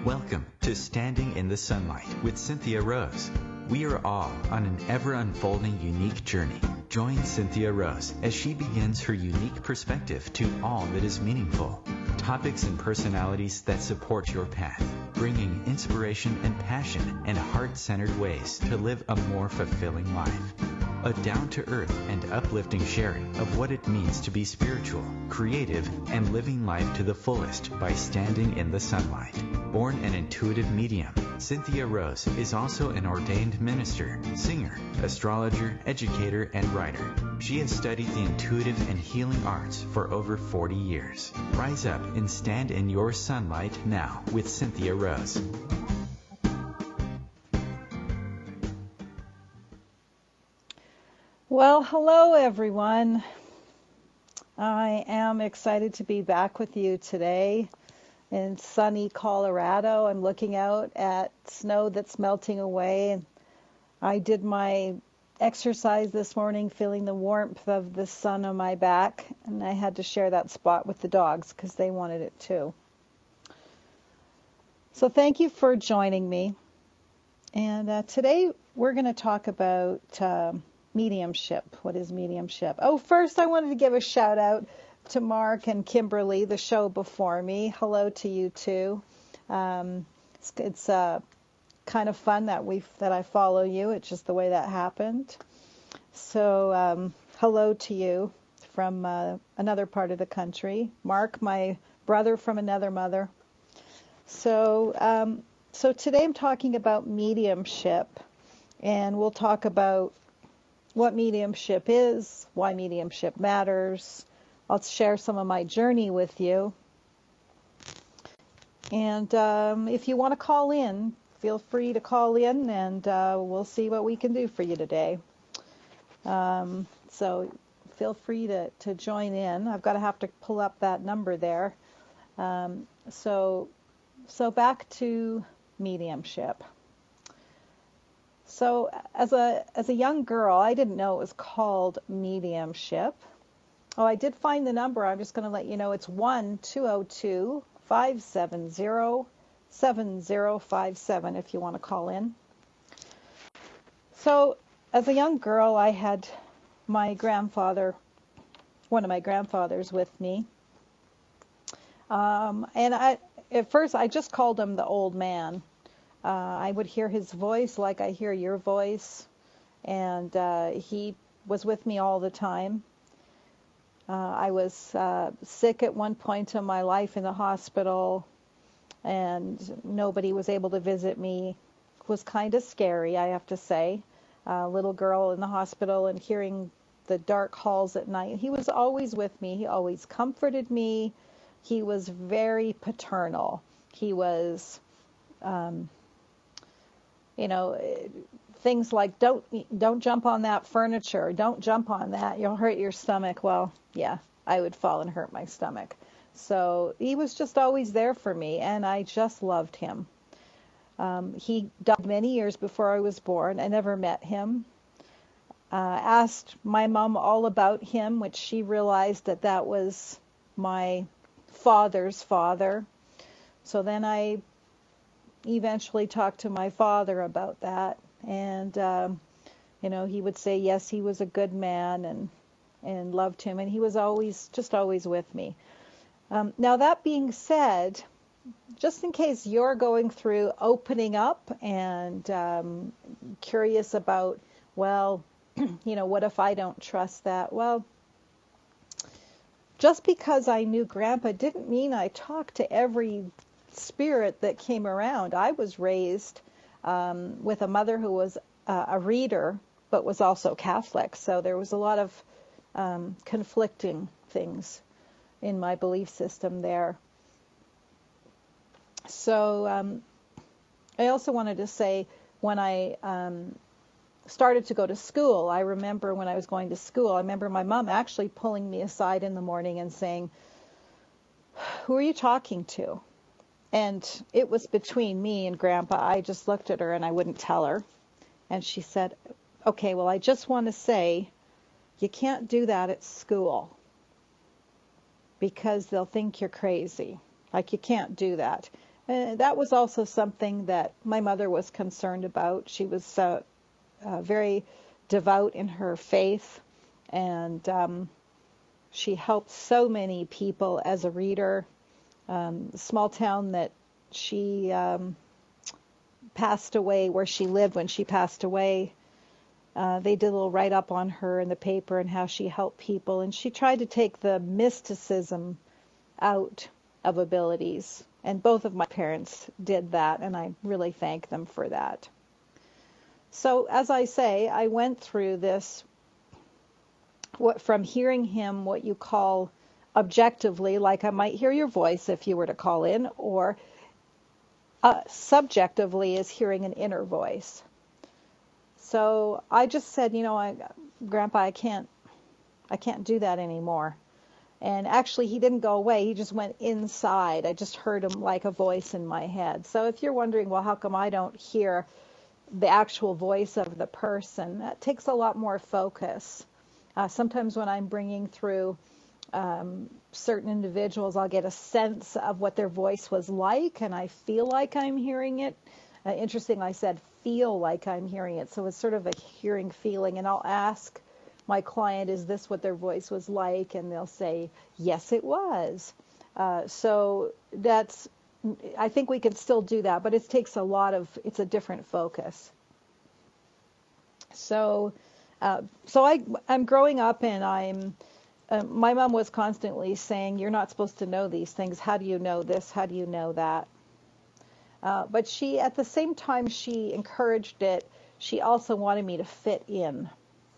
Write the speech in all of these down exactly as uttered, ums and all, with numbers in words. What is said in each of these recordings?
Welcome to Standing in the Sunlight with Cynthia Rose. We are all on an ever-unfolding unique journey. Join Cynthia Rose as she begins her unique perspective to all that is meaningful. Topics and personalities that support your path, bringing inspiration and passion and heart-centered ways to live a more fulfilling life. A down-to-earth and uplifting sharing of what it means to be spiritual, creative, and living life to the fullest by standing in the sunlight. Born an intuitive medium, Cynthia Rose is also an ordained minister, singer, astrologer, educator, and writer. She has studied the intuitive and healing arts for over forty years. Rise up and stand in your sunlight now with Cynthia Rose. Well, hello everyone. I am excited to be back with you today in sunny Colorado. I'm looking out at snow that's melting away. I did my exercise this morning, feeling the warmth of the sun on my back, and I had to share that spot with the dogs because they wanted it too. So thank you for joining me. And uh, today we're going to talk about uh, mediumship. What is mediumship? Oh, first I wanted to give a shout out to Mark and Kimberly, the show before me. Hello to you too. Um, it's it's uh, kind of fun that we that I follow you. It's just the way that happened. So um, hello to you from uh, another part of the country. Mark, my brother from another mother. So um, so today I'm talking about mediumship, and we'll talk about what mediumship is, why mediumship matters. I'll share some of my journey with you. And um, if you want to call in, feel free to call in, and uh, we'll see what we can do for you today. Um, so feel free to, to join in. I've got to have to pull up that number there. Um, so, so back to mediumship. So as a as a young girl, I didn't know it was called mediumship. Oh, I did find the number. I'm just going to let you know it's one two zero two, five seven zero, seven zero five seven if you want to call in. So as a young girl, I had my grandfather, one of my grandfathers with me. Um, and I, at first I just called him the old man. Uh, I would hear his voice like I hear your voice, and uh, he was with me all the time. Uh, I was uh, sick at one point in my life in the hospital, and nobody was able to visit me. It was kind of scary, I have to say. A little girl in the hospital and hearing the dark halls at night. He was always with me. He always comforted me. He was very paternal. He was... Um, You know, things like don't don't jump on that furniture, don't jump on that, you'll hurt your stomach. Well, yeah, I would fall and hurt my stomach. So he was just always there for me, and I just loved him. Um, he died many years before I was born. I never met him. Uh, asked my mom all about him, which she realized that that was my father's father. So then I eventually talked to my father about that, and um, you know, he would say yes, he was a good man, and and loved him, and he was always just always with me. Um, now that being said, just in case you're going through opening up and um, curious about, well, you know, what if I don't trust that? Well, just because I knew Grandpa didn't mean I talked to every spirit that came around. I was raised um, with a mother who was uh, a reader, but was also Catholic. So there was a lot of um, conflicting things in my belief system there. So um, I also wanted to say, when I um, started to go to school, I remember when I was going to school, I remember my mom actually pulling me aside in the morning and saying, "Who are you talking to?" And it was between me and Grandpa. I just looked at her and I wouldn't tell her. And she said, "Okay, well, I just want to say, you can't do that at school because they'll think you're crazy. Like, you can't do that." Uh, that was also something that my mother was concerned about. She was uh, uh, very devout in her faith, and um, she helped so many people as a reader. Um, the small town that she um, passed away, where she lived when she passed away, uh, they did a little write-up on her in the paper and how she helped people, and she tried to take the mysticism out of abilities. And both of my parents did that, and I really thank them for that. So, as I say, I went through this, what, from hearing him, what you call objectively, like I might hear your voice if you were to call in, or uh, subjectively is hearing an inner voice. So I just said, you know, I, Grandpa, I can't, I can't do that anymore. And actually, he didn't go away. He just went inside. I just heard him like a voice in my head. So if you're wondering, well, how come I don't hear the actual voice of the person, that takes a lot more focus. Uh, sometimes when I'm bringing through um, certain individuals, I'll get a sense of what their voice was like, and I feel like I'm hearing it. Uh, interesting, I said feel like I'm hearing it. So it's sort of a hearing feeling, and I'll ask my client, is this what their voice was like? And they'll say, yes, it was. Uh, so that's, I think we can still do that, but it takes a lot of, it's a different focus. So, uh, so I, I'm growing up, and I'm, uh, my mom was constantly saying, you're not supposed to know these things. How do you know this? How do you know that? Uh, but she, at the same time she encouraged it, she also wanted me to fit in.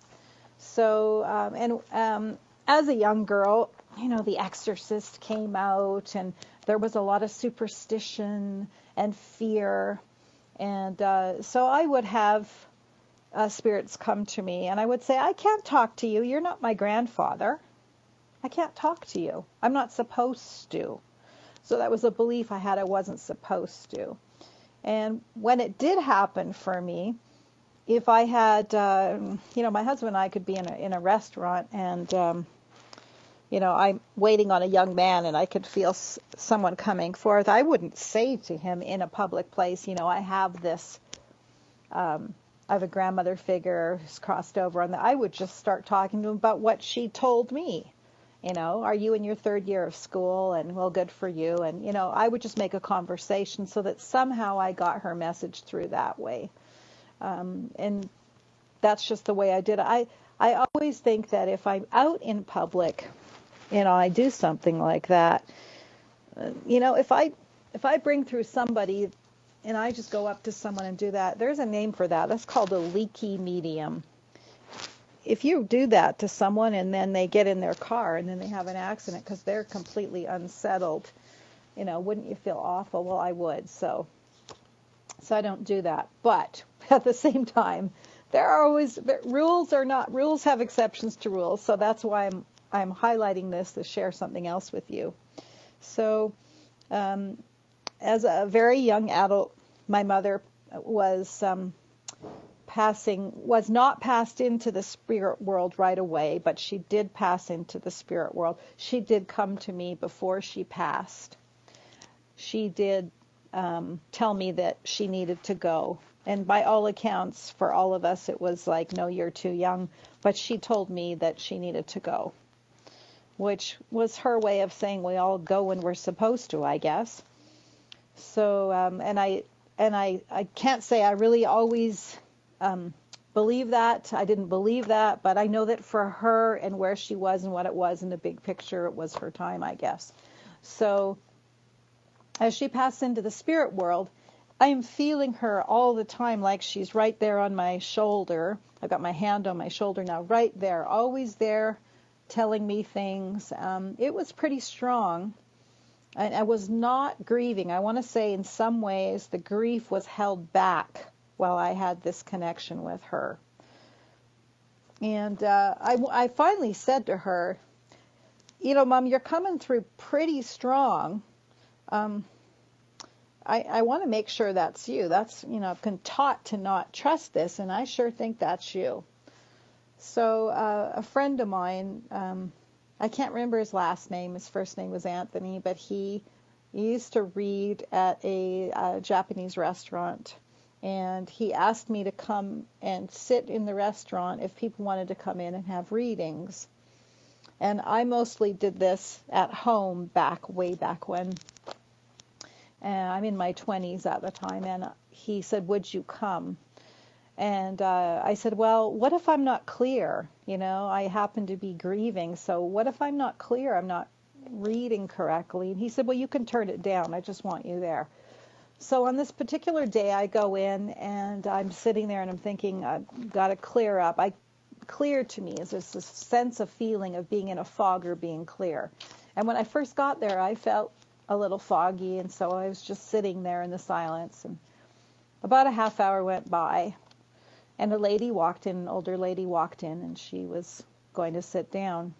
So, um, and um, as a young girl, you know, The Exorcist came out, and there was a lot of superstition and fear. And uh, so I would have uh, spirits come to me, and I would say, I can't talk to you. You're not my grandfather. I can't talk to you. I'm not supposed to. So that was a belief I had I wasn't supposed to. And when it did happen for me, if I had, um, you know, my husband and I could be in a, in a restaurant, and, um, you know, I'm waiting on a young man, and I could feel s- someone coming forth, I wouldn't say to him in a public place, you know, I have this, um, I have a grandmother figure who's crossed over on the, I would just start talking to him about what she told me. You know, are you in your third year of school? And, well, good for you. And, you know, I would just make a conversation so that somehow I got her message through that way. Um, and that's just the way I did it. I, I always think that if I'm out in public, you know, I do something like that, uh, you know, if I, if I bring through somebody and I just go up to someone and do that, there's a name for that. That's called a leaky medium. If you do that to someone and then they get in their car and then they have an accident because they're completely unsettled, you know, wouldn't you feel awful? Well, I would. So, so I don't do that. But at the same time, there are always there, rules are not rules have exceptions to rules. So that's why I'm I'm highlighting this to share something else with you. So, um, as a very young adult, my mother was. Um, passing was not passed into the spirit world right away, but she did pass into the spirit world. She did come to me before she passed. She did um, tell me that she needed to go. And by all accounts, for all of us, it was like, no, you're too young. But she told me that she needed to go, which was her way of saying we all go when we're supposed to, I guess. So, um, and I and I, I can't say I really always Um, believe that. I didn't believe that, but I know that for her and where she was and what it was in the big picture, it was her time, I guess. So as she passed into the spirit world, I am feeling her all the time like she's right there on my shoulder. I've got my hand on my shoulder now, right there, always there telling me things. Um, it was pretty strong. I, I was not grieving. I want to say in some ways the grief was held back while I had this connection with her. And uh, I, I finally said to her, you know, Mom, you're coming through pretty strong. Um, I, I want to make sure that's you. That's, you know, I've been taught to not trust this, and I sure think that's you. So uh, a friend of mine, um, I can't remember his last name. His first name was Anthony, but he used to read at a, a Japanese restaurant, and he asked me to come and sit in the restaurant if people wanted to come in and have readings. And I mostly did this at home back, way back when. And I'm in my twenties at the time, and he said, would you come? And uh, I said, well, what if I'm not clear? You know, I happen to be grieving, so what if I'm not clear? I'm not reading correctly. And he said, well, you can turn it down. I just want you there. So on this particular day, I go in, and I'm sitting there, and I'm thinking, I've got to clear up. I Clear to me is this, this sense of feeling of being in a fog or being clear. And when I first got there, I felt a little foggy, and so I was just sitting there in the silence. And about a half hour went by, and a lady walked in, an older lady walked in, and she was going to sit down.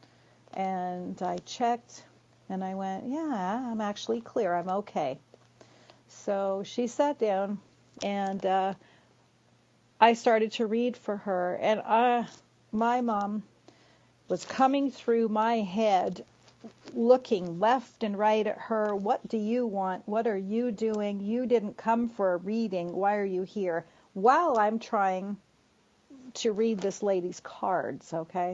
And I checked, and I went, yeah, I'm actually clear. I'm okay. So she sat down, and uh, I started to read for her, and uh, my mom was coming through my head, looking left and right at her. What do you want? What are you doing? You didn't come for a reading. Why are you here? While I'm trying to read this lady's cards, okay?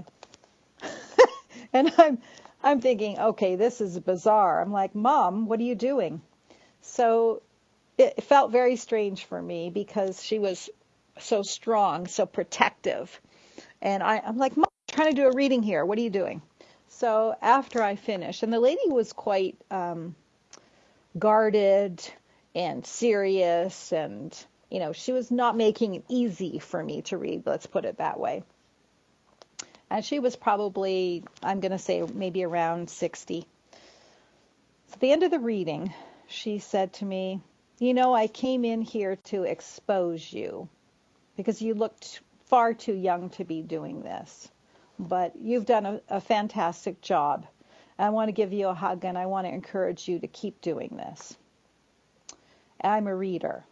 And I'm I'm thinking, okay, this is bizarre. I'm like, Mom, what are you doing? So it felt very strange for me because she was so strong, so protective. And I, I'm like, Mom, I'm trying to do a reading here. What are you doing? So after I finished, and the lady was quite um, guarded and serious, and, you know, she was not making it easy for me to read, let's put it that way. And she was probably, I'm going to say, maybe around sixty. So at the end of the reading, she said to me, you know, I came in here to expose you, because you looked far too young to be doing this. But you've done a, a fantastic job. I want to give you a hug, and I want to encourage you to keep doing this. I'm a reader.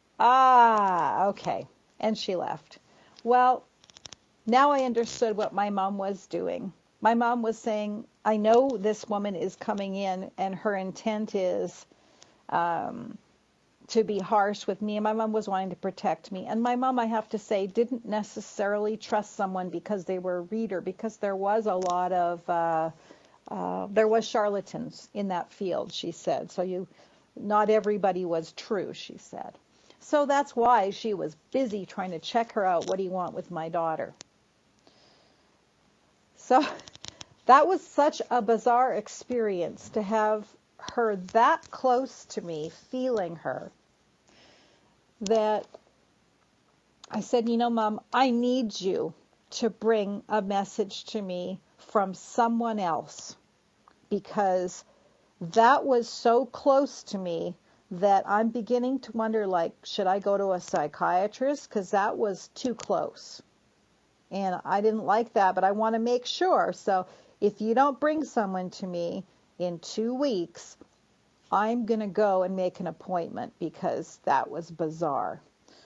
Ah, okay. And she left. Well, now I understood what my mom was doing. My mom was saying, I know this woman is coming in, and her intent is um, to be harsh with me, and my mom was wanting to protect me. And my mom, I have to say, didn't necessarily trust someone because they were a reader, because there was a lot of, uh, uh, there was charlatans in that field, she said. So you, not everybody was true, she said. So that's why she was busy trying to check her out. What do you want with my daughter? So that was such a bizarre experience to have her that close to me, feeling her, that I said, you know, Mom, I need you to bring a message to me from someone else, because that was so close to me that I'm beginning to wonder, like, should I go to a psychiatrist? Because that was too close. And I didn't like that, but I want to make sure. So if you don't bring someone to me in two weeks, I'm going to go and make an appointment, because that was bizarre.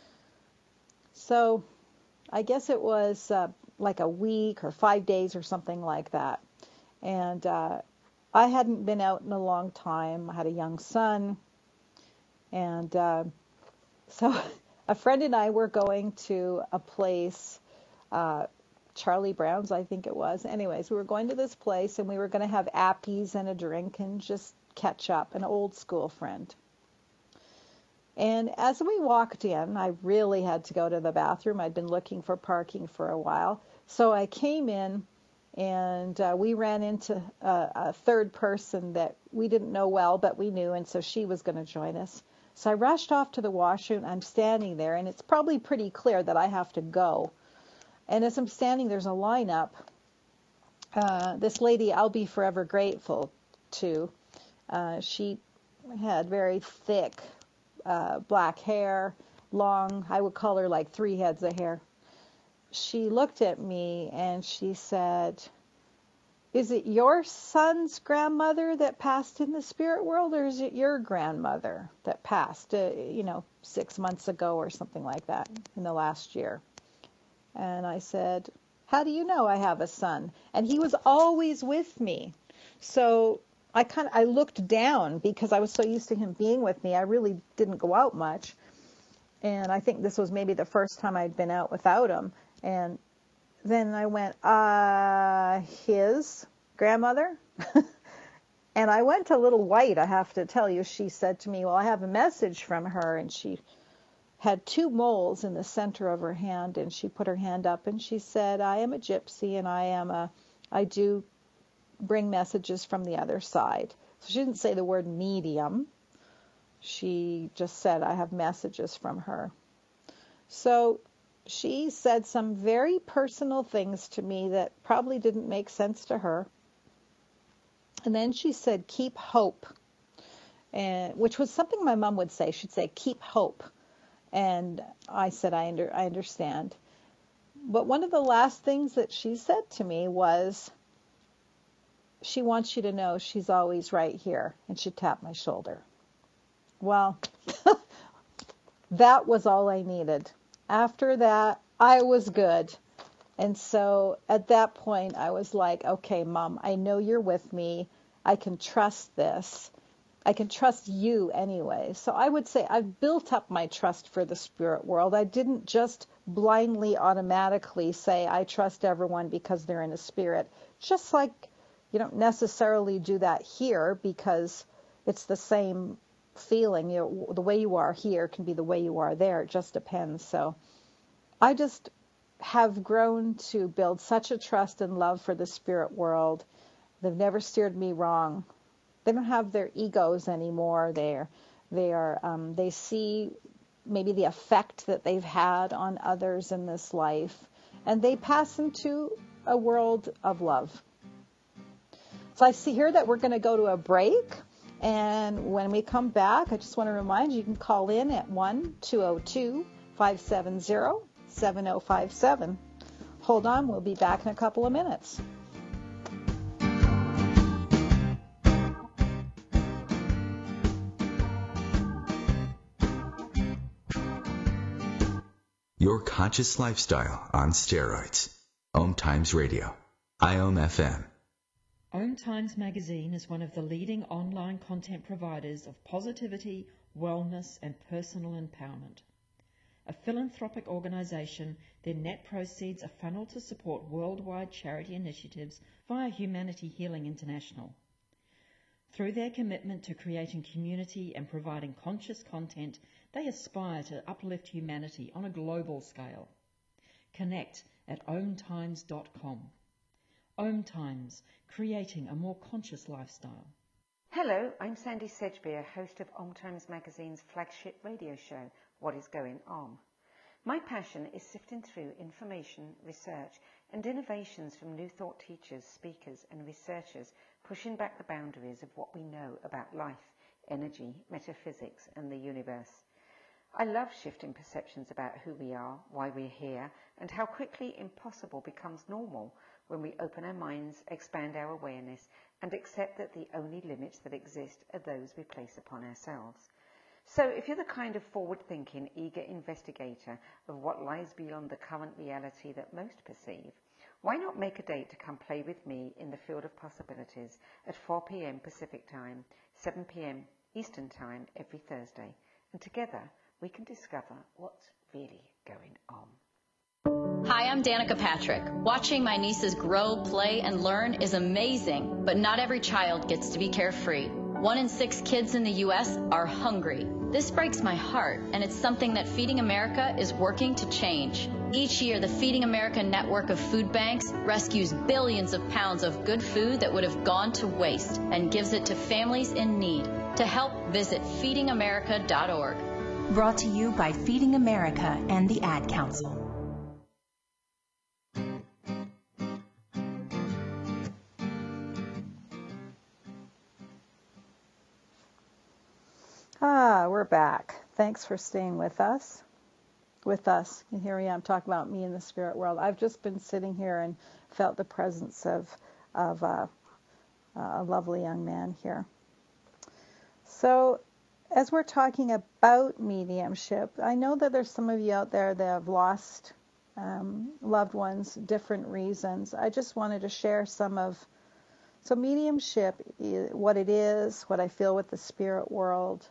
So I guess it was uh, like a week or five days or something like that. And uh, I hadn't been out in a long time. I had a young son. And uh, so a friend and I were going to a place, uh, Charlie Brown's, I think it was. Anyways, we were going to this place, and we were going to have appies and a drink and just catch up, an old school friend. And as we walked in, I really had to go to the bathroom. I'd been looking for parking for a while. So I came in, and uh, we ran into a, a third person that we didn't know well, but we knew, and so she was going to join us. So I rushed off to the washroom. I'm standing there, and it's probably pretty clear that I have to go. And as I'm standing, there's a lineup. Uh, this lady I'll be forever grateful to. Uh, she had very thick uh, black hair, long, I would call her like three heads of hair. She looked at me and she said, is it your son's grandmother that passed in the spirit world, or is it your grandmother that passed, uh, you know, six months ago or something like that in the last year? And I said, how do you know I have a son? And he was always with me. So I kind of I looked down because I was so used to him being with me. I really didn't go out much. And I think this was maybe the first time I'd been out without him. And then I went, uh, his grandmother? And I went a little white, I have to tell you. She said to me, well, I have a message from her. And she had two moles in the center of her hand. And she put her hand up and she said, I am a gypsy and I am a, I do bring messages from the other side. So she didn't say the word medium. She just said, I have messages from her. So she said some very personal things to me that probably didn't make sense to her. And then she said, keep hope, and, which was something my mom would say. She'd say, keep hope. And I said, I, under, I understand. But one of the last things that she said to me was, she wants you to know she's always right here. And she tapped my shoulder. Well, that was all I needed. After that, I was good. And so at that point, I was like, okay, Mom, I know you're with me. I can trust this. I can trust you anyway. So I would say I've built up my trust for the spirit world. I didn't just blindly, automatically say I trust everyone because they're in a spirit. Just like you don't necessarily do that here because it's the same feeling. You know, the way you are here can be the way you are there. It just depends. So I just have grown to build such a trust and love for the spirit world. They've never steered me wrong. They don't have their egos anymore. They're, they are, um, they see maybe the effect that they've had on others in this life, and they pass into a world of love. So I see here that we're going to go to a break, and when we come back, I just want to remind you, you can call in at one two zero two, five seven zero, seven zero five seven. Hold on, we'll be back in a couple of minutes. Your conscious lifestyle on steroids. Om Times Radio. I O M F M. Om Times Magazine is one of the leading online content providers of positivity, wellness, and personal empowerment. A philanthropic organization, their net proceeds are funneled to support worldwide charity initiatives via Humanity Healing International. Through their commitment to creating community and providing conscious content, they aspire to uplift humanity on a global scale. Connect at om times dot com. Om Times, creating a more conscious lifestyle. Hello, I'm Sandy Sedgbeer, host of Om Times Magazine's flagship radio show, What is Going On? My passion is sifting through information, research, and innovations from new thought teachers, speakers, and researchers pushing back the boundaries of what we know about life, energy, metaphysics, and the universe. I love shifting perceptions about who we are, why we're here, and how quickly impossible becomes normal when we open our minds, expand our awareness, and accept that the only limits that exist are those we place upon ourselves. So if you're the kind of forward-thinking, eager investigator of what lies beyond the current reality that most perceive, why not make a date to come play with me in the field of possibilities at four p.m. Pacific Time, seven p.m. Eastern Time every Thursday, and together we can discover what's really going on. Hi, I'm Danica Patrick. Watching my nieces grow, play, and learn is amazing, but not every child gets to be carefree. One in six kids in the U S are hungry. This breaks my heart, and it's something that Feeding America is working to change. Each year, the Feeding America network of food banks rescues billions of pounds of good food that would have gone to waste and gives it to families in need. To help, visit feeding america dot org. Brought to you by Feeding America and the Ad Council. Ah, we're back. Thanks for staying with us. With us. And here I am talking about me in the spirit world. I've just been sitting here and felt the presence of, of uh, a lovely young man here. So, as we're talking about mediumship, I know that there's some of you out there that have lost um, loved ones, different reasons. I just wanted to share some of So mediumship, what it is, what I feel with the spirit world.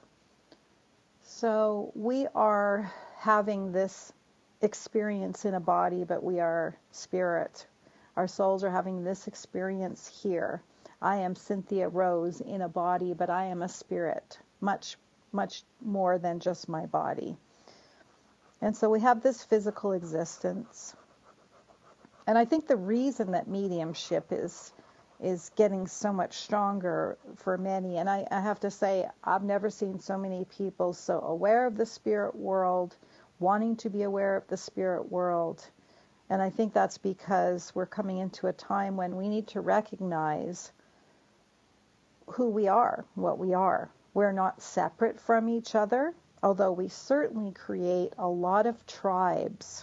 So we are having this experience in a body, but we are spirit. Our souls are having this experience here. I am Cynthia Rose in a body, but I am a spirit, much, much more than just my body. And so we have this physical existence. And I think the reason that mediumship is is getting so much stronger for many, and I, I have to say, I've never seen so many people so aware of the spirit world, wanting to be aware of the spirit world. And I think that's because we're coming into a time when we need to recognize who we are, what we are. We're not separate from each other, although we certainly create a lot of tribes.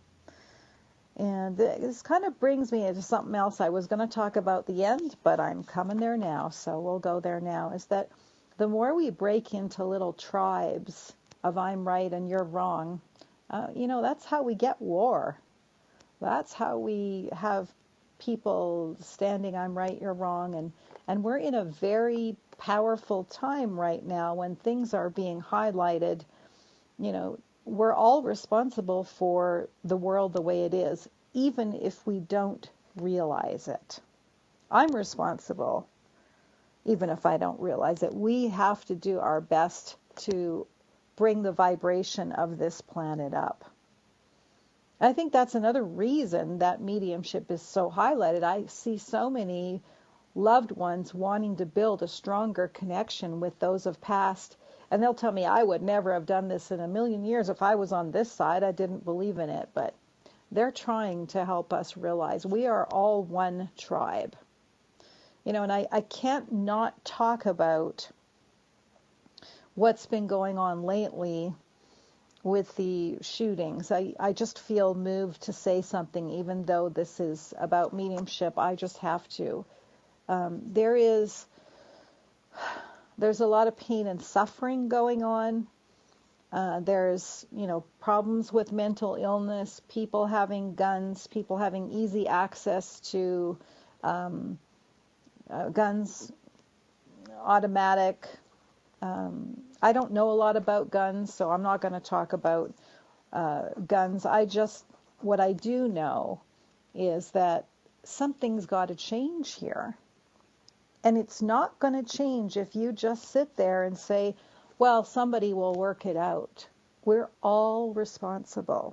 And this kind of brings me into something else I was going to talk about at the end, but I'm coming there now, so we'll go there now, is that the more we break into little tribes of I'm right and you're wrong, uh, you know, that's how we get war. That's how we have people standing I'm right, you're wrong, and, and we're in a very powerful time right now when things are being highlighted. You know, we're all responsible for the world the way it is, even if we don't realize it. I'm responsible, even if I don't realize it. We have to do our best to bring the vibration of this planet up. I think that's another reason that mediumship is so highlighted. I see so many loved ones wanting to build a stronger connection with those of past. And they'll tell me, I would never have done this in a million years. If I was on this side, I didn't believe in it. But they're trying to help us realize we are all one tribe. You know, and I, I can't not talk about what's been going on lately with the shootings. I, I just feel moved to say something, even though this is about mediumship. I just have to. Um, there is... There's a lot of pain and suffering going on. Uh, there's, you know, problems with mental illness, people having guns, people having easy access to um, uh, guns, automatic. Um, I don't know a lot about guns, so I'm not going to talk about uh, guns. I just, what I do know is that something's got to change here. And it's not going to change if you just sit there and say, well, somebody will work it out. We're all responsible.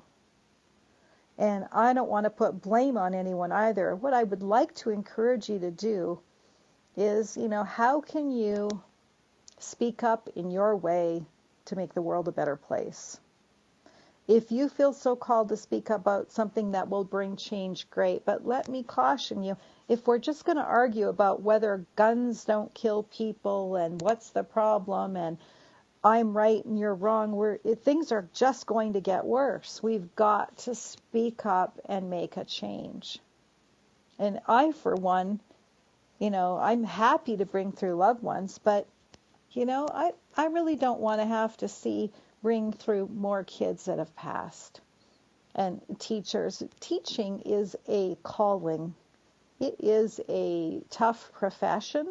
And I don't want to put blame on anyone either. What I would like to encourage you to do is, you know, how can you speak up in your way to make the world a better place? If you feel so called to speak about something that will bring change, great. But let me caution you, if we're just going to argue about whether guns don't kill people and what's the problem and I'm right and you're wrong, we're, it, things are just going to get worse. We've got to speak up and make a change. And I, for one, you know, I'm happy to bring through loved ones, but, you know, I, I really don't want to have to see bring through more kids that have passed. And teachers, teaching is a calling. It is a tough profession,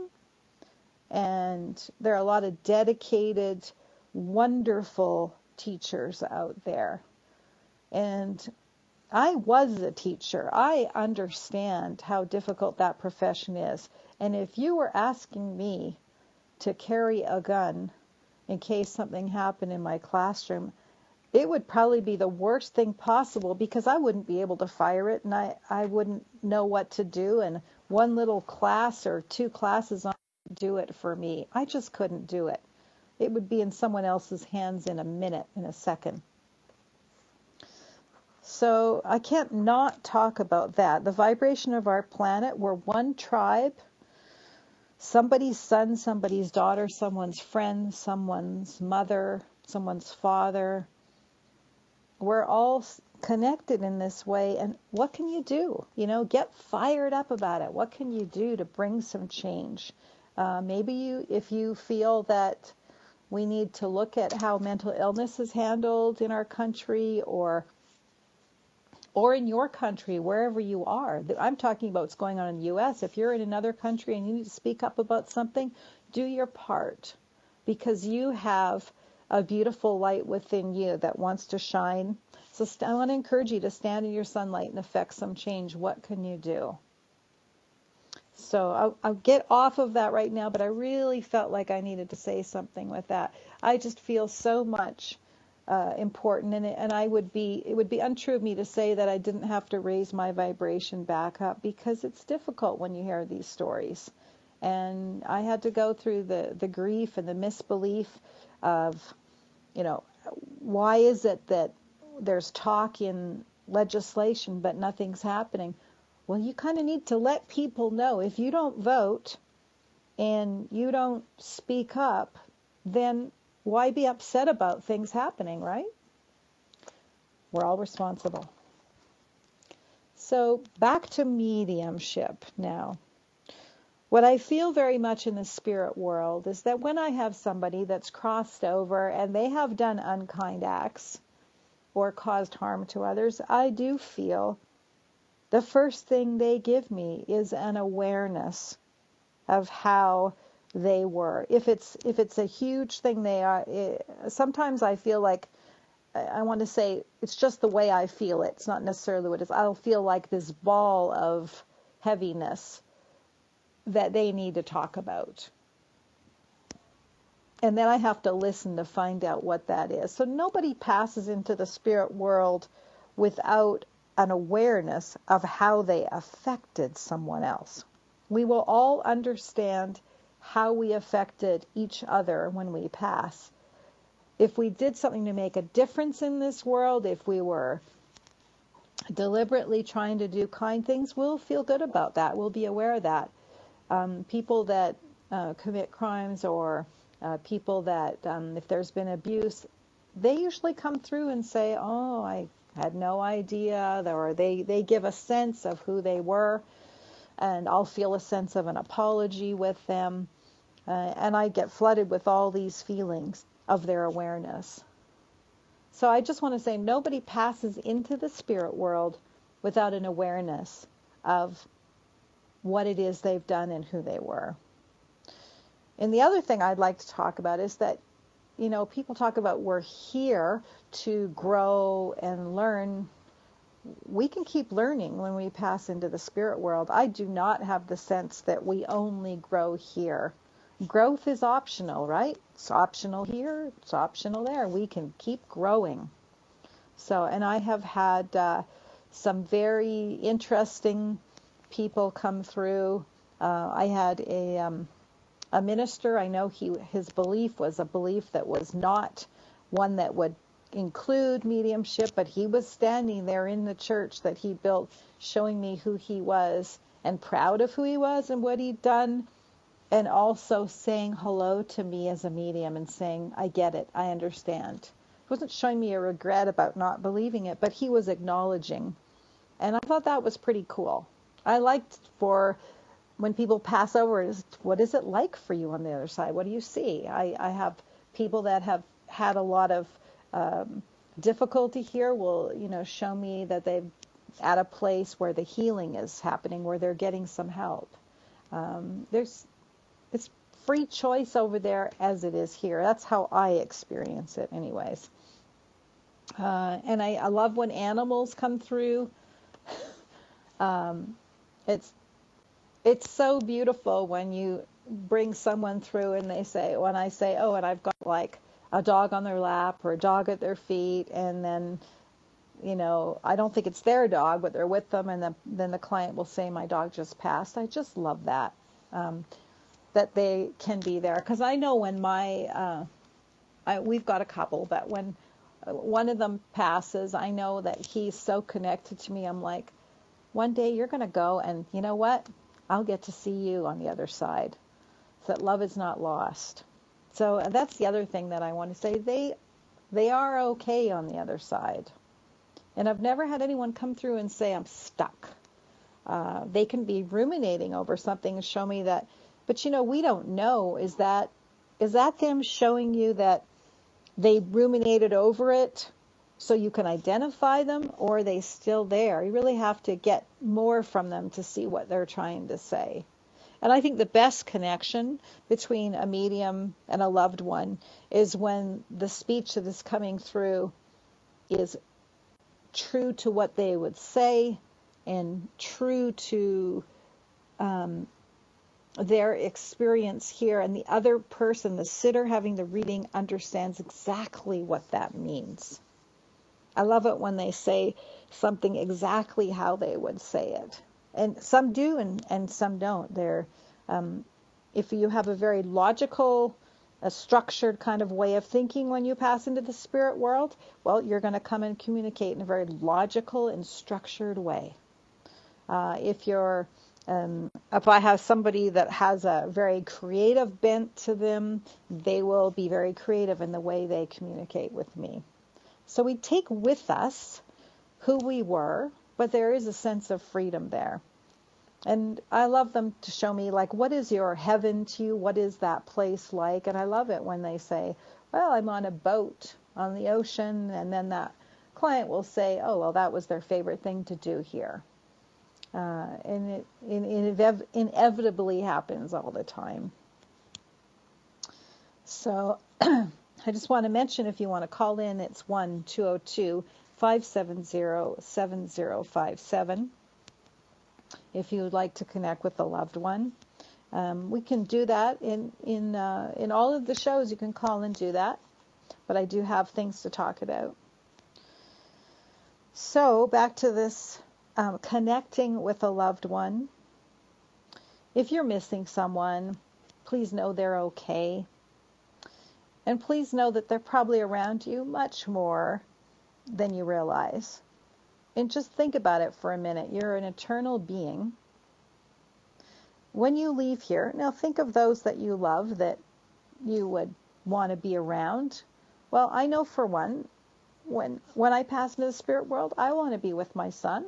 and there are a lot of dedicated, wonderful teachers out there. And I was a teacher. I understand how difficult that profession is. And if you were asking me to carry a gun in case something happened in my classroom, it would probably be the worst thing possible because I wouldn't be able to fire it and I, I wouldn't know what to do. And one little class or two classes on do it for me. I just couldn't do it. It would be in someone else's hands in a minute, in a second. So I can't not talk about that. The vibration of our planet, we're one tribe. Somebody's son, somebody's daughter, someone's friend, someone's mother, someone's father. We're all connected in this way. And what can you do? You know, get fired up about it. What can you do to bring some change? Uh, maybe you, if you feel that we need to look at how mental illness is handled in our country, or or in your country, wherever you are. I'm talking about what's going on in the U S. If you're in another country and you need to speak up about something, do your part, because you have a beautiful light within you that wants to shine. So I want to encourage you to stand in your sunlight and affect some change. What can you do? So I'll, I'll get off of that right now, but I really felt like I needed to say something with that. I just feel so much uh, important, and, it, and I would be, it would be untrue of me to say that I didn't have to raise my vibration back up, because it's difficult when you hear these stories. And I had to go through the, the grief and the misbelief of, you know, why is it that there's talk in legislation but nothing's happening? Well, you kind of need to let people know, if you don't vote and you don't speak up, then why be upset about things happening, right? We're all responsible. So back to mediumship now. What I feel very much in the spirit world is that when I have somebody that's crossed over and they have done unkind acts or caused harm to others, I do feel the first thing they give me is an awareness of how they were. If it's if it's a huge thing, they are. It, sometimes I feel like I want to say it's just the way I feel it. It's not necessarily what it is. I'll feel like this ball of heaviness that they need to talk about, and then I have to listen to find out what that is. So nobody passes into the spirit world without an awareness of how they affected someone else. We will all understand how we affected each other when we pass. If we did something to make a difference in this world, if we were deliberately trying to do kind things, we'll feel good about that. We'll be aware of that. Um, people that uh, commit crimes, or uh, people that, um, if there's been abuse, they usually come through and say, oh, I had no idea, or they, they give a sense of who they were, and I'll feel a sense of an apology with them, uh, and I get flooded with all these feelings of their awareness. So I just want to say, nobody passes into the spirit world without an awareness of what it is they've done and who they were. And the other thing I'd like to talk about is that, you know, people talk about we're here to grow and learn. We can keep learning when we pass into the spirit world. I do not have the sense that we only grow here. Growth is optional, right? It's optional here, it's optional there. We can keep growing. So, and I have had uh, some very interesting people come through. Uh, I had a um, a minister. I know he his belief was a belief that was not one that would include mediumship, but he was standing there in the church that he built, showing me who he was and proud of who he was and what he'd done, and also saying hello to me as a medium and saying, I get it, I understand. He wasn't showing me a regret about not believing it, but he was acknowledging. And I thought that was pretty cool. I liked for when people pass over, is what is it like for you on the other side? What do you see? I, I have people that have had a lot of um, difficulty here will, you know, show me that they're at a place where the healing is happening, where they're getting some help. Um, there's, it's free choice over there as it is here. That's how I experience it anyways. Uh, and I, I love when animals come through. um, it's It's so beautiful when you bring someone through and they say, when I say, oh, and I've got like a dog on their lap or a dog at their feet, and then, you know, I don't think it's their dog, but they're with them, and the, then the client will say, my dog just passed. I just love that, um, that they can be there. Because I know when my, uh, I, we've got a couple, but when one of them passes, I know that he's so connected to me. I'm like, one day you're going to go, and you know what? I'll get to see you on the other side. So that love is not lost. So that's the other thing that I want to say. They they are okay on the other side. And I've never had anyone come through and say, I'm stuck. Uh, they can be ruminating over something and show me that. But, you know, we don't know. Is that is that them showing you that they ruminated over it so you can identify them, or are they still there? You really have to get more from them to see what they're trying to say. And I think the best connection between a medium and a loved one is when the speech that is coming through is true to what they would say and true to um, their experience here, and the other person, the sitter having the reading, understands exactly what that means. I love it when they say something exactly how they would say it. And some do and, and some don't. They're, um, if you have a very logical, a structured kind of way of thinking when you pass into the spirit world, well, you're going to come and communicate in a very logical and structured way. Uh, if you're, um, if I have somebody that has a very creative bent to them, they will be very creative in the way they communicate with me. So we take with us who we were, but there is a sense of freedom there. And I love them to show me, like, what is your heaven to you? What is that place like? And I love it when they say, well, I'm on a boat on the ocean. And then that client will say, oh, well, that was their favorite thing to do here. Uh, and it, it, it inevitably happens all the time. So I just want to mention, if you want to call in, it's one two zero two, five seven zero, seven zero five seven. If you would like to connect with a loved one, um, we can do that in in uh, in all of the shows. You can call and do that, but I do have things to talk about. So back to this um, connecting with a loved one. If you're missing someone, please know they're okay. And please know that they're probably around you much more than you realize. And just think about it for a minute. You're an eternal being. When you leave here, now think of those that you love that you would want to be around. Well, I know for one, when when I pass into the spirit world, I want to be with my son.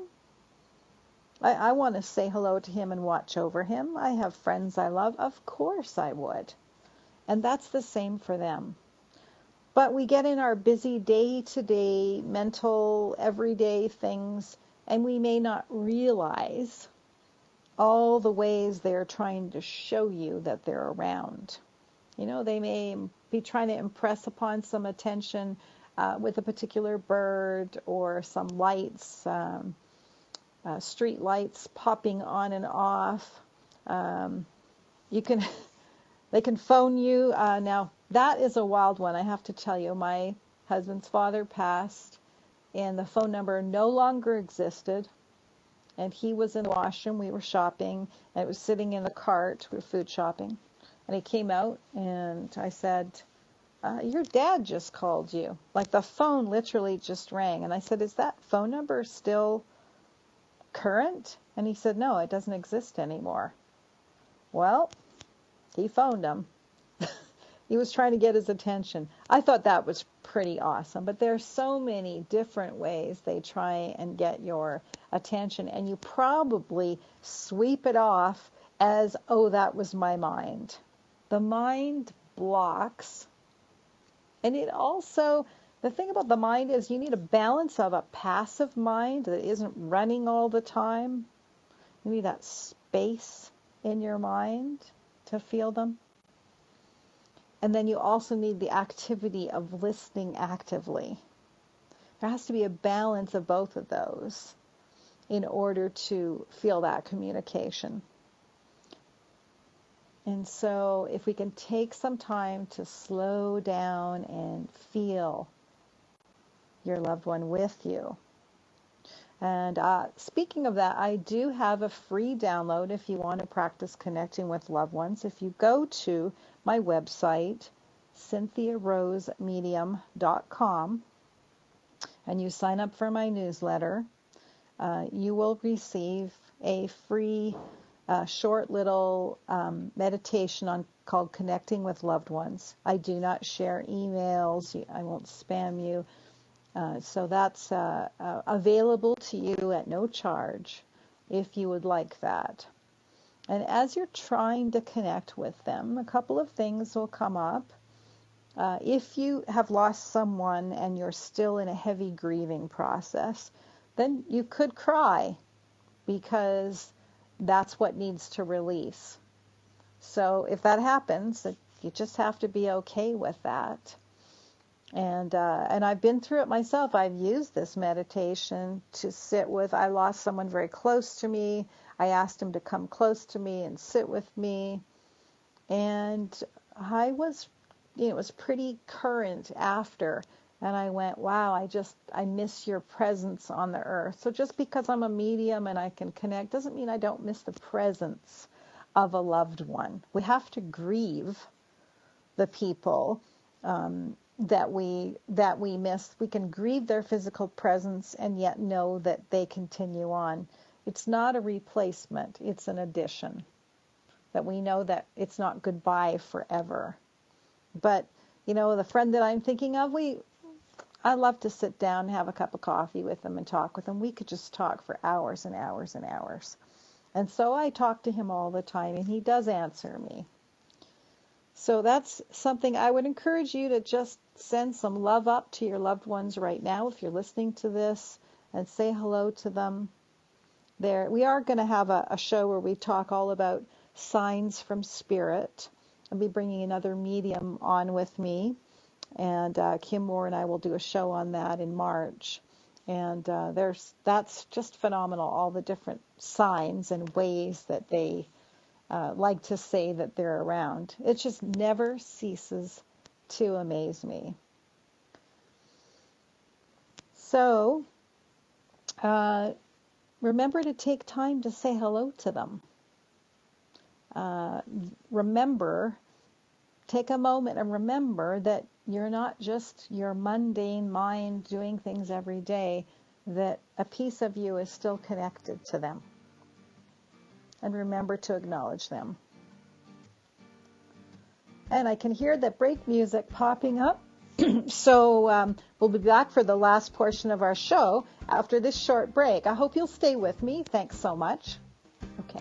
I, I want to say hello to him and watch over him. I have friends I love. Of course I would. And that's the same for them. But we get in our busy day-to-day, mental, everyday things, and we may not realize all the ways they're trying to show you that they're around. You know, they may be trying to impress upon some attention uh, with a particular bird or some lights, um, uh, street lights popping on and off. Um, you can... They can phone you. Uh, now, that is a wild one, I have to tell you. My husband's father passed, and the phone number no longer existed. And he was in the washroom. We were shopping, and it was sitting in the cart. We were food shopping. And he came out, and I said, uh, your dad just called you. Like, the phone literally just rang. And I said, is that phone number still current? And he said, no, it doesn't exist anymore. Well, he phoned him. He was trying to get his attention. I thought that was pretty awesome. But there are so many different ways they try and get your attention. And you probably sweep it off as, oh, that was my mind. The mind blocks. And it also, the thing about the mind is you need a balance of a passive mind that isn't running all the time. You need that space in your mind to feel them. And then you also need the activity of listening actively. There has to be a balance of both of those in order to feel that communication. And so if we can take some time to slow down and feel your loved one with you. And uh, speaking of that, I do have a free download if you want to practice connecting with loved ones. If you go to my website, cynthia rose medium dot com, and you sign up for my newsletter, uh, you will receive a free uh, short little um, meditation on called Connecting with Loved Ones. I do not share emails. I won't spam you. Uh, so that's uh, uh, available to you at no charge if you would like that. And as you're trying to connect with them, a couple of things will come up. Uh, if you have lost someone and you're still in a heavy grieving process, then you could cry because that's what needs to release. So if that happens, you just have to be okay with that. And uh, and I've been through it myself. I've used this meditation to sit with. I lost someone very close to me. I asked him to come close to me and sit with me. And I was, you know, it was pretty current after. And I went, wow, I just, I miss your presence on the earth. So just because I'm a medium and I can connect doesn't mean I don't miss the presence of a loved one. We have to grieve the people um, that we that we miss. We can grieve their physical presence and yet know that they continue on. It's not a replacement, it's an addition. That we know that it's not goodbye forever. But, you know, the friend that I'm thinking of, we I love to sit down and have a cup of coffee with them and talk with them. We could just talk for hours and hours and hours. And so I talk to him all the time, and he does answer me. So that's something I would encourage you to just send some love up to your loved ones right now if you're listening to this, and say hello to them. There, we are going to have a, a show where we talk all about signs from spirit. I'll be bringing another medium on with me, and uh, Kim Moore and I will do a show on that in March. And uh, there's that's just phenomenal, all the different signs and ways that they uh, like to say that they're around. It just never ceases to amaze me. So uh, remember to take time to say hello to them. Uh, remember, take a moment and remember that you're not just your mundane mind doing things every day, that a piece of you is still connected to them. And remember to acknowledge them. And I can hear the break music popping up. So um, we'll be back for the last portion of our show after this short break. I hope you'll stay with me. Thanks so much. Okay.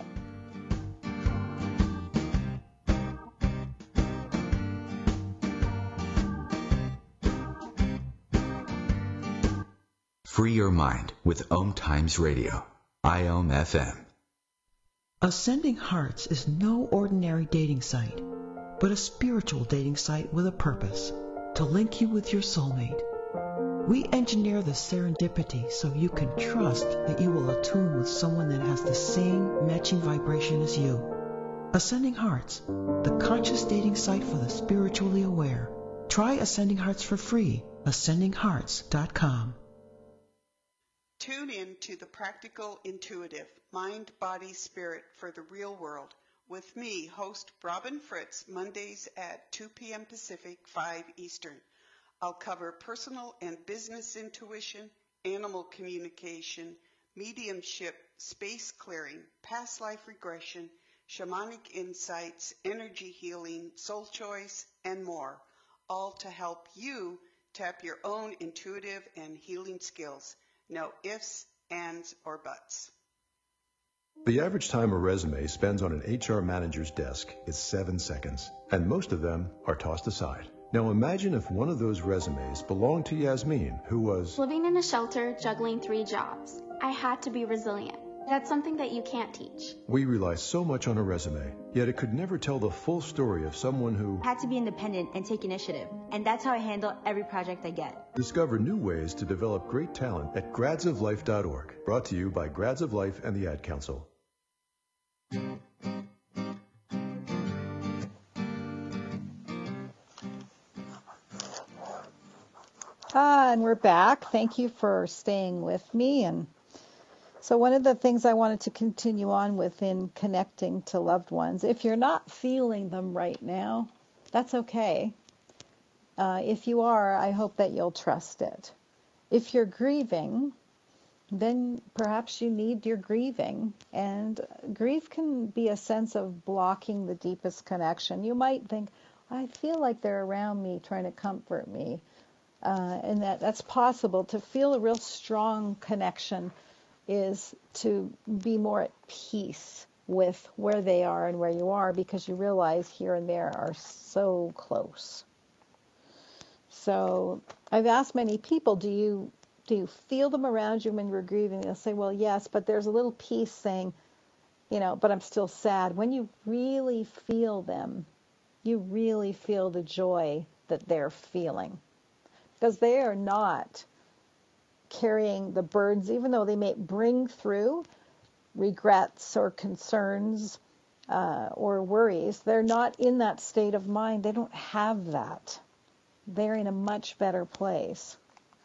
Free your mind with Om Times Radio, I O M F M. Ascending Hearts is no ordinary dating site, but a spiritual dating site with a purpose, to link you with your soulmate. We engineer the serendipity so you can trust that you will attune with someone that has the same matching vibration as you. Ascending Hearts, the conscious dating site for the spiritually aware. Try Ascending Hearts for free, ascending hearts dot com. Tune in to the Practical Intuitive, Mind, Body, Spirit for the Real World with me, host Robin Fritz, Mondays at two p.m. Pacific, five Eastern. I'll cover personal and business intuition, animal communication, mediumship, space clearing, past life regression, shamanic insights, energy healing, soul choice, and more, all to help you tap your own intuitive and healing skills. No ifs, ands, or buts. The average time a resume spends on an H R manager's desk is seven seconds, and most of them are tossed aside. Now imagine if one of those resumes belonged to Yasmin, who was living in a shelter, juggling three jobs. I had to be resilient. That's something that you can't teach. We rely so much on a resume, yet it could never tell the full story of someone who had to be independent and take initiative. And that's how I handle every project I get. Discover new ways to develop great talent at grads of life dot org. Brought to you by Grads of Life and the Ad Council. Ah, and we're back. Thank you for staying with me. And so one of the things I wanted to continue on with in connecting to loved ones, if you're not feeling them right now, that's okay. Uh, if you are, I hope that you'll trust it. If you're grieving, then perhaps you need your grieving. And grief can be a sense of blocking the deepest connection. You might think, I feel like they're around me trying to comfort me. Uh, and that, that's possible. To feel a real strong connection is to be more at peace with where they are and where you are, because you realize here and there are so close. So I've asked many people, do you do you feel them around you when you're grieving? They'll say, well, yes, but there's a little piece saying, you know, but I'm still sad. When you really feel them, you really feel the joy that they're feeling, because they are not carrying the burdens, even though they may bring through regrets or concerns uh, or worries. They're not in that state of mind. They don't have that. They're in a much better place.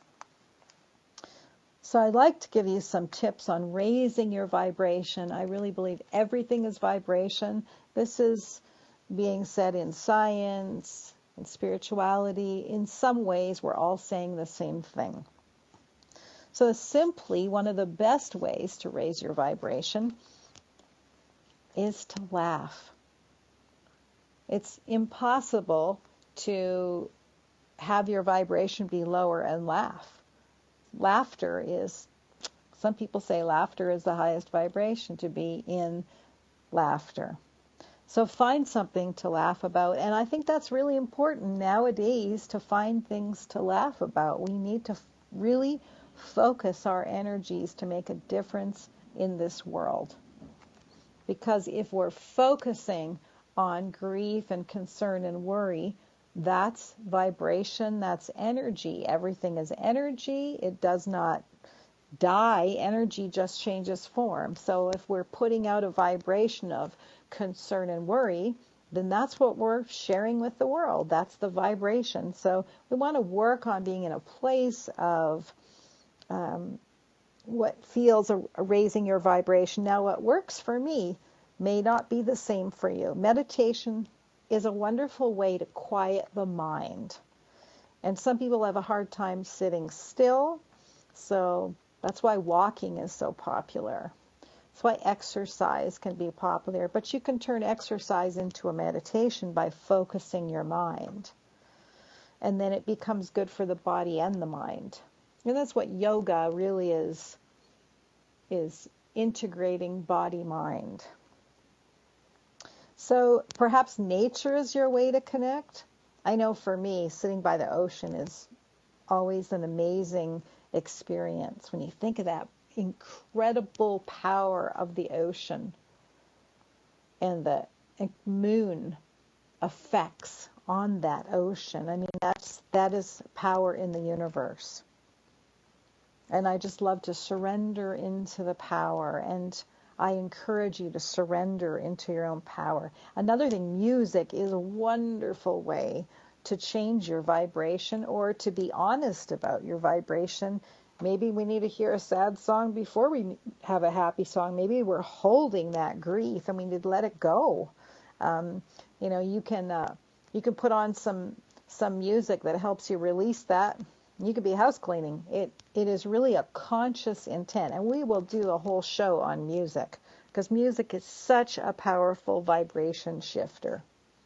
So I'd like to give you some tips on raising your vibration. I really believe everything is vibration. This is being said in science, in spirituality. In some ways, we're all saying the same thing. So simply, one of the best ways to raise your vibration is to laugh. It's impossible to have your vibration be lower and laugh. Laughter is, some people say laughter is the highest vibration, to be in laughter. So find something to laugh about. And I think that's really important nowadays, to find things to laugh about. We need to really focus our energies to make a difference in this world. Because if we're focusing on grief and concern and worry, that's vibration, that's energy. Everything is energy. It does not die. Energy just changes form. So if we're putting out a vibration of concern and worry, then that's what we're sharing with the world. That's the vibration. So we want to work on being in a place of um, what feels a, a raising your vibration. Now, what works for me may not be the same for you. Meditation is a wonderful way to quiet the mind. And some people have a hard time sitting still, so that's why walking is so popular. That's why exercise can be popular. But you can turn exercise into a meditation by focusing your mind. And then it becomes good for the body and the mind. And that's what yoga really is, is integrating body-mind. So perhaps nature is your way to connect. I know for me, sitting by the ocean is always an amazing experience. When you think of that incredible power of the ocean and the moon effects on that ocean, I mean, that's that is power in the universe. And I just love to surrender into the power, and I encourage you to surrender into your own power. Another thing, music is a wonderful way to change your vibration or to be honest about your vibration. Maybe we need to hear a sad song before we have a happy song. Maybe we're holding that grief and we need to let it go. Um, you know, you can uh, you can put on some some music that helps you release that. You could be house cleaning. It it is really a conscious intent, and we will do a whole show on music, because music is such a powerful vibration shifter.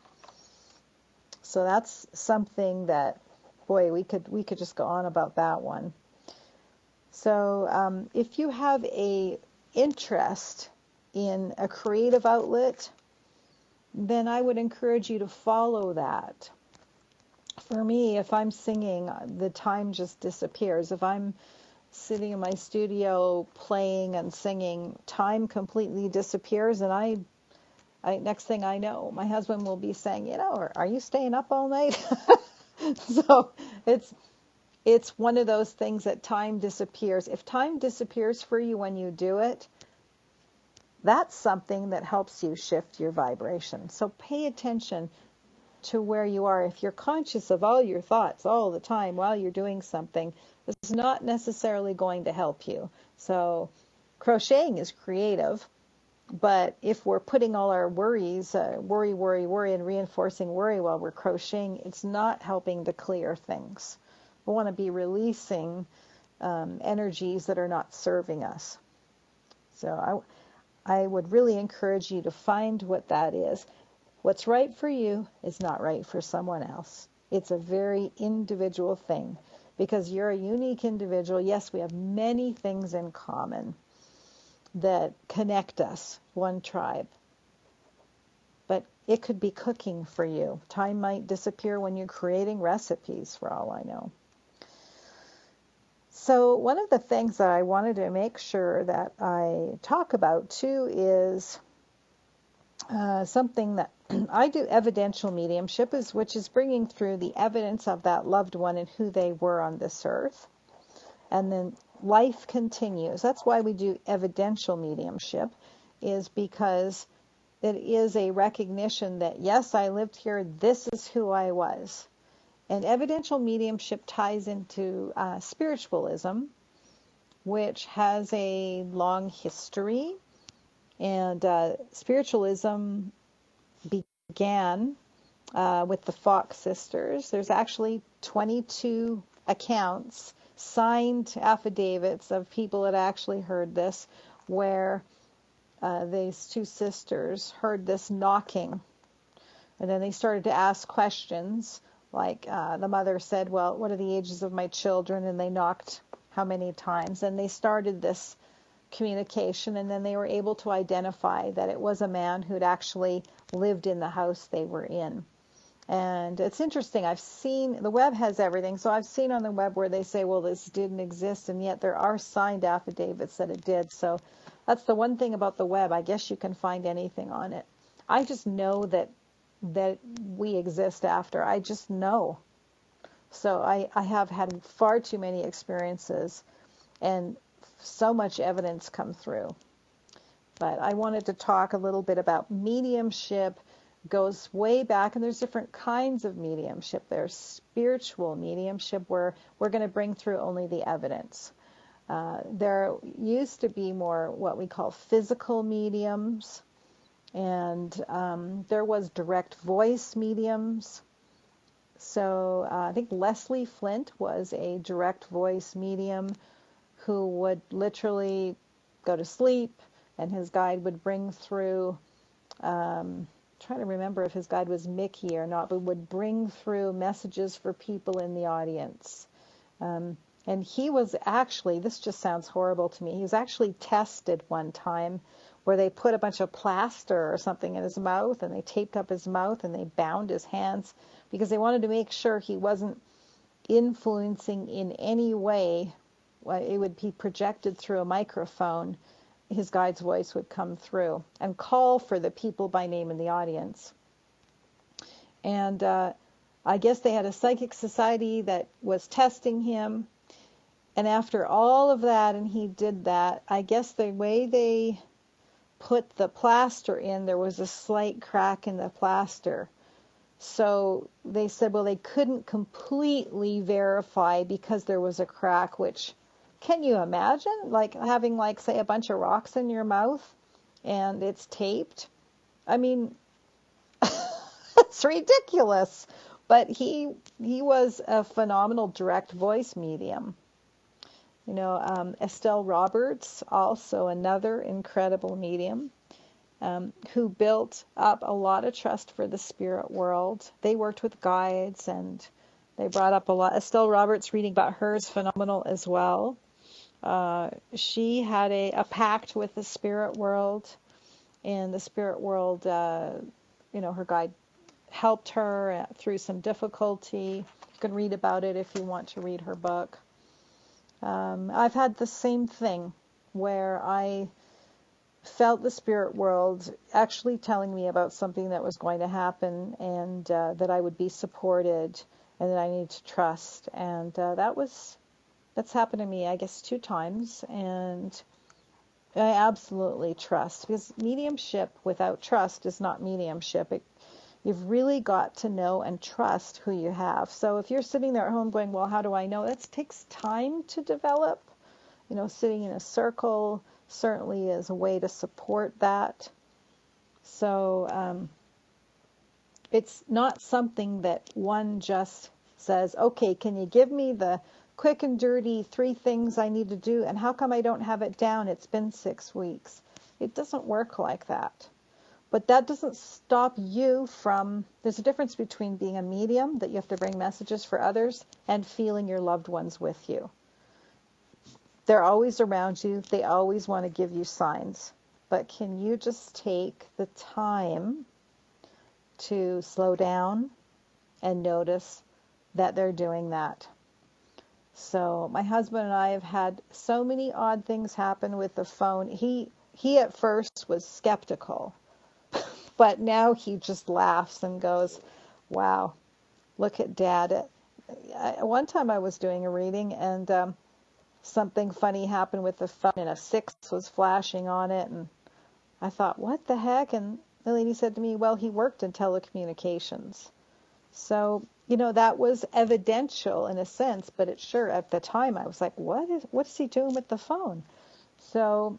So that's something that, boy, we could we could just go on about that one. So um, if you have a interest in a creative outlet, then I would encourage you to follow that. For me, if I'm singing, the time just disappears. If I'm sitting in my studio playing and singing, time completely disappears, and I, I next thing I know, my husband will be saying, you know, are you staying up all night? So it's it's one of those things that time disappears. If time disappears for you when you do it, that's something that helps you shift your vibration. So pay attention to where you are. If you're conscious of all your thoughts all the time while you're doing something, this is not necessarily going to help you. So crocheting is creative, but if we're putting all our worries, uh, worry, worry, worry, and reinforcing worry while we're crocheting, it's not helping to clear things. We want to be releasing um, energies that are not serving us. So I, I would really encourage you to find what that is. What's right for you is not right for someone else. It's a very individual thing, because you're a unique individual. Yes, we have many things in common that connect us, one tribe. but it could be cooking for you. Time might disappear when you're creating recipes, for all I know. So one of the things that I wanted to make sure that I talk about too is uh, something that I do, evidential mediumship, is which is bringing through the evidence of that loved one and who they were on this earth. And then life continues. That's why we do evidential mediumship, is because it is a recognition that, yes, I lived here, this is who I was. And evidential mediumship ties into uh, spiritualism, which has a long history. And uh, spiritualism began uh, with the Fox sisters. There's actually twenty-two accounts, signed affidavits of people that actually heard this, where uh, these two sisters heard this knocking. And then they started to ask questions. Like uh, the mother said, well, what are the ages of my children? And they knocked how many times? And they started this communication, and then they were able to identify that it was a man who'd actually lived in the house they were in. And it's interesting. I've seen, the web has everything. So I've seen on the web where they say, well, this didn't exist, and yet there are signed affidavits that it did. So that's the one thing about the web. I guess you can find anything on it. I just know that that we exist after. I just know. So I, I have had far too many experiences and so much evidence come through. But I wanted to talk a little bit about mediumship. Goes way back, and there's different kinds of mediumship. There's spiritual mediumship, where we're going to bring through only the evidence. Uh, there used to be more what we call physical mediums, and um, there was direct voice mediums. So uh, I think Leslie Flint was a direct voice medium who would literally go to sleep, and his guide would bring through, um, trying to remember if his guide was Mickey or not, but would bring through messages for people in the audience. Um, and he was actually, this just sounds horrible to me, he was actually tested one time where they put a bunch of plaster or something in his mouth, and they taped up his mouth, and they bound his hands, because they wanted to make sure he wasn't influencing in any way. It would be projected through a microphone. His guide's voice would come through and call for the people by name in the audience. And uh, I guess they had a psychic society that was testing him. And after all of that, and he did that, I guess the way they put the plaster in, there was a slight crack in the plaster. So they said, well, they couldn't completely verify because there was a crack, which, can you imagine? Like having, like, say, a bunch of rocks in your mouth and it's taped? I mean, it's ridiculous. But he he was a phenomenal direct voice medium. You know, um, Estelle Roberts, also another incredible medium, um, who built up a lot of trust for the spirit world. They worked with guides, and they brought up a lot. Estelle Roberts, reading about her, is phenomenal as well. Uh, she had a, a pact with the spirit world, and the spirit world, uh, you know, her guide helped her through some difficulty. You can read about it if you want to read her book. Um, I've had the same thing where I felt the spirit world actually telling me about something that was going to happen, and uh, that I would be supported, and that I need to trust. And uh, that was, that's happened to me, I guess, two times. And I absolutely trust, because mediumship without trust is not mediumship. It, You've really got to know and trust who you have. So if you're sitting there at home going, well, how do I know? That takes time to develop. You know, sitting in a circle certainly is a way to support that. So um, it's not something that one just says, okay, can you give me the quick and dirty three things I need to do? And how come I don't have it down? It's been six weeks. It doesn't work like that. But that doesn't stop you from, there's a difference between being a medium, that you have to bring messages for others, and feeling your loved ones with you. They're always around you. They always want to give you signs. But can you just take the time to slow down and notice that they're doing that. So my husband and I have had so many odd things happen with the phone. He he at first was skeptical, but now he just laughs and goes, wow, look at Dad. I, one time I was doing a reading and um, something funny happened with the phone and a six was flashing on it. And I thought, what the heck? And the lady said to me, well, he worked in telecommunications. So, you know, that was evidential in a sense, but it sure, at the time, I was like, what is, what's he doing with the phone? So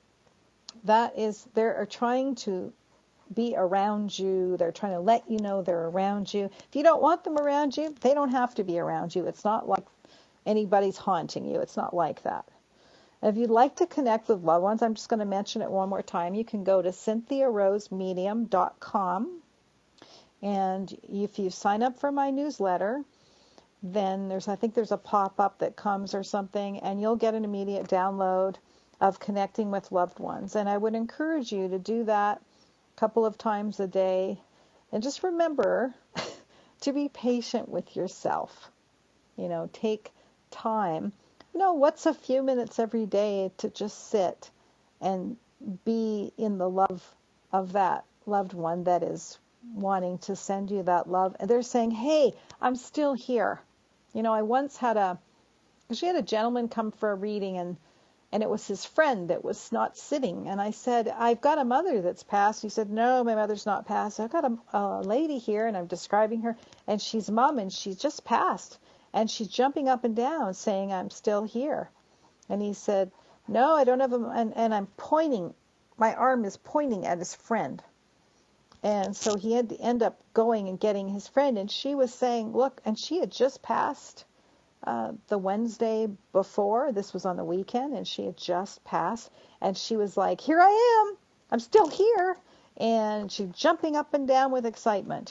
that is, they're trying to be around you. They're trying to let you know they're around you. If you don't want them around you, they don't have to be around you. It's not like anybody's haunting you. It's not like that. If you'd like to connect with loved ones, I'm just going to mention it one more time. You can go to cynthia rose medium dot com. And if you sign up for my newsletter, then there's, I think there's a pop-up that comes or something, and you'll get an immediate download of connecting with loved ones. And I would encourage you to do that a couple of times a day. And just remember to be patient with yourself. You know, take time. You know, what's a few minutes every day to just sit and be in the love of that loved one that is wanting to send you that love. And they're saying, hey, I'm still here. You know, I once had a, she had a gentleman come for a reading, and and it was his friend that was not sitting. And I said, I've got a mother that's passed. He said, no, my mother's not passed. I've got a, a lady here, and I'm describing her, and she's mom, and she's just passed. And she's jumping up and down saying, I'm still here. And he said, no, I don't have a, and, and I'm pointing, my arm is pointing at his friend. And so he had to end up going and getting his friend. And she was saying, look, and she had just passed uh, the Wednesday before. This was on the weekend, and she had just passed. And she was like, here I am. I'm still here. And she's jumping up and down with excitement.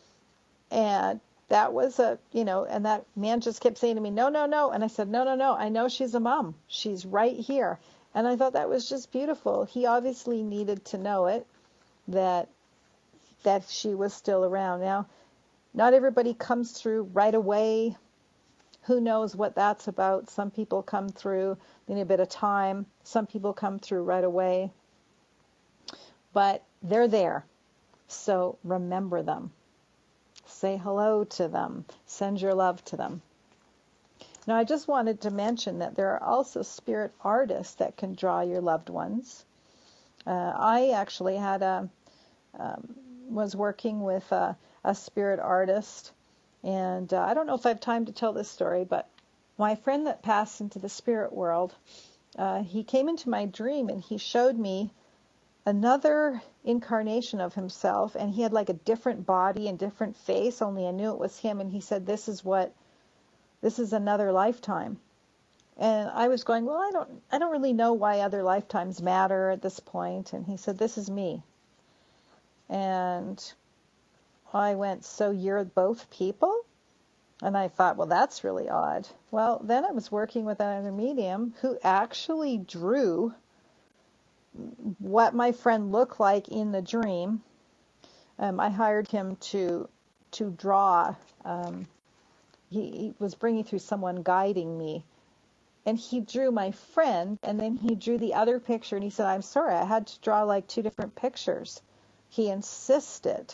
And that was a, you know, and that man just kept saying to me, no, no, no. And I said, no, no, no. I know she's a mom. She's right here. And I thought that was just beautiful. He obviously needed to know it, that that she was still around. Now, not everybody comes through right away. Who knows what that's about? Some people come through, they need a bit of time. Some people come through right away. But they're there. So remember them. Say hello to them. Send your love to them. Now, I just wanted to mention that there are also spirit artists that can draw your loved ones. Uh, I actually had a, um, was working with a, a spirit artist, and uh, I don't know if I have time to tell this story, but my friend that passed into the spirit world, uh, he came into my dream and he showed me another incarnation of himself, and he had like a different body and different face, only I knew it was him. And he said, this is what, this is another lifetime. And I was going, well, I don't, I don't really know why other lifetimes matter at this point. And he said, this is me. And I went, so you're both people? And I thought, well, that's really odd. Well, then I was working with another medium who actually drew what my friend looked like in the dream. Um, I hired him to to draw. Um, he, he was bringing through someone guiding me. And he drew my friend, and then he drew the other picture, and he said, I'm sorry, I had to draw like two different pictures. He insisted.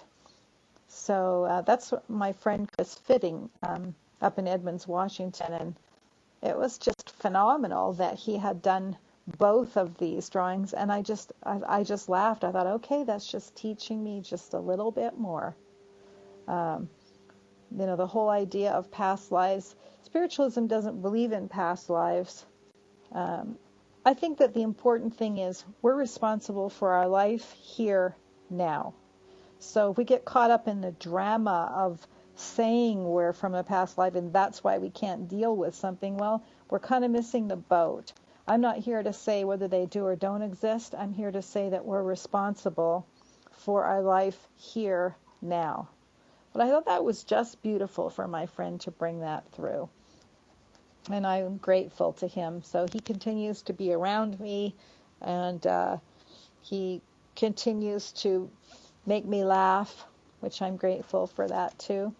So uh, that's what my friend Chris Fitting um, up in Edmonds, Washington, and it was just phenomenal that he had done both of these drawings, and I just I, I just laughed. I thought, okay, that's just teaching me just a little bit more. Um, you know, the whole idea of past lives. Spiritualism doesn't believe in past lives. Um, I think that the important thing is we're responsible for our life here now. So if we get caught up in the drama of saying we're from a past life and that's why we can't deal with something, well, we're kind of missing the boat. I'm not here to say whether they do or don't exist. I'm here to say that we're responsible for our life here now. But I thought that was just beautiful for my friend to bring that through. And I'm grateful to him. So he continues to be around me, and uh, he continues to make me laugh which I'm grateful for that too.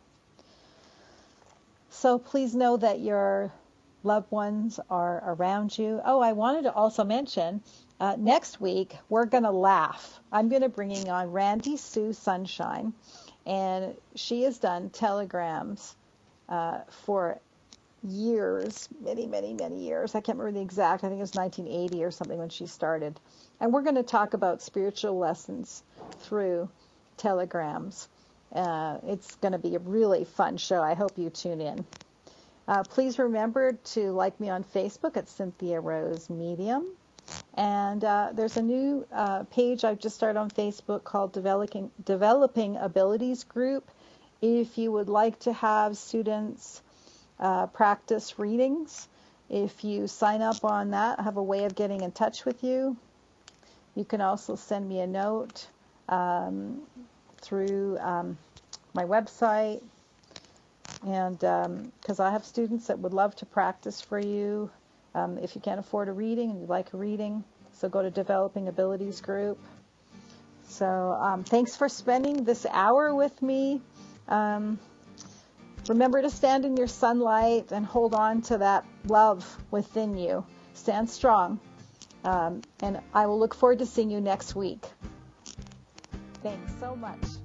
So please know that your loved ones are around you. Oh, I wanted to also mention, uh, next week we're going to laugh. I'm going to bring on Randy Sue Sunshine, and she has done telegrams uh, for years, many, many, many years. I can't remember the exact, I think it was nineteen eighty or something when she started. And we're going to talk about spiritual lessons through telegrams. Uh, it's going to be a really fun show. I hope you tune in. Uh, please remember to like me on Facebook at Cynthia Rose Medium. And uh, there's a new uh, page I've just started on Facebook called Developing, Developing Abilities Group. If you would like to have students uh, practice readings, if you sign up on that, I have a way of getting in touch with you. You can also send me a note um, through um, my website, and because um, I have students that would love to practice for you. Um, if you can't afford a reading and you'd like a reading, so go to Developing Abilities Group. So um, thanks for spending this hour with me. Um, remember to stand in your sunlight and hold on to that love within you. Stand strong. Um, and I will look forward to seeing you next week. Thanks so much.